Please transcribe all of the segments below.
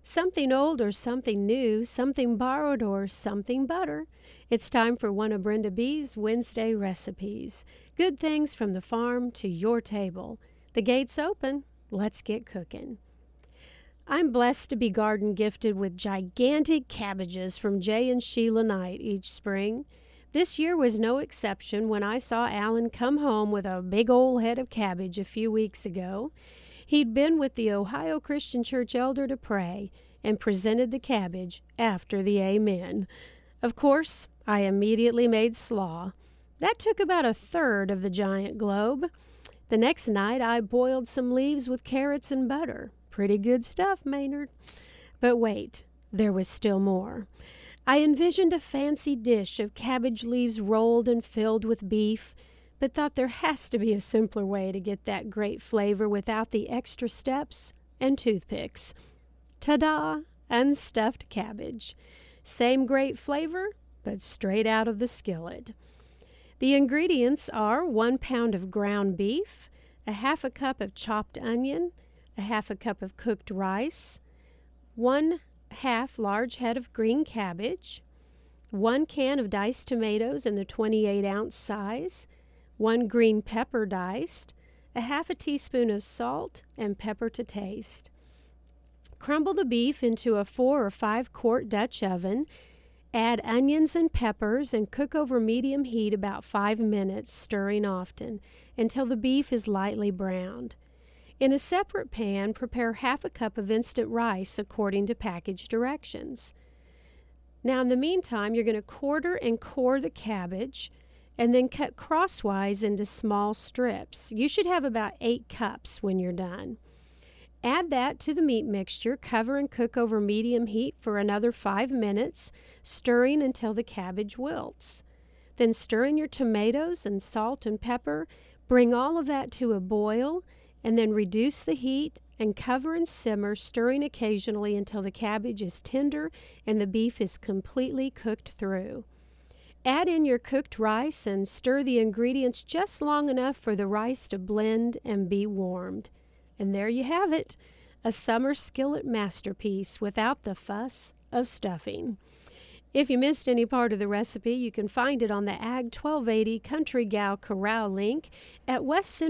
Something old or something new, something borrowed or something butter. It's time for one of Brenda B's Wednesday recipes. Good things from the farm to your table. The gate's open. Let's get cooking. I'm blessed to be garden gifted with gigantic cabbages from Jay and Sheila Knight each spring. This year was no exception when I saw Alan come home with a big old head of cabbage a few weeks ago. He'd been with the Ohio Christian Church elder to pray and presented the cabbage after the amen. Of course, I immediately made slaw. That took about a third of the giant globe. The next night, I boiled some leaves with carrots and butter. Pretty good stuff, Maynard. But wait, there was still more. I envisioned a fancy dish of cabbage leaves rolled and filled with beef, but thought there has to be a simpler way to get that great flavor without the extra steps and toothpicks. Ta-da! Unstuffed cabbage. Same great flavor, but straight out of the skillet. The ingredients are 1 pound of ground beef, a half a cup of chopped onion, a half a cup of cooked rice, 1/2 large head of green cabbage, 1 can of diced tomatoes in the 28-ounce size, 1 green pepper diced, a half a teaspoon of salt and pepper to taste. Crumble the beef into a 4 or 5 quart Dutch oven. Add onions and peppers and cook over medium heat about 5 minutes, stirring often, until the beef is lightly browned. In a separate pan, prepare half a cup of instant rice according to package directions. Now, in the meantime, you're going to quarter and core the cabbage and then cut crosswise into small strips. You should have about 8 cups when you're done. Add that to the meat mixture, cover and cook over medium heat for another 5 minutes, stirring until the cabbage wilts. Then stir in your tomatoes and salt and pepper, bring all of that to a boil, and then reduce the heat and cover and simmer, stirring occasionally until the cabbage is tender and the beef is completely cooked through. Add in your cooked rice and stir the ingredients just long enough for the rice to blend and be warmed. And there you have it, a summer skillet masterpiece without the fuss of stuffing. If you missed any part of the recipe, you can find it on the Ag 1280 Country Gal Corral link at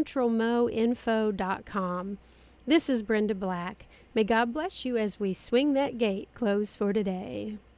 westcentralmoinfo.com. This is Brenda Black. May God bless you as we swing that gate closed for today.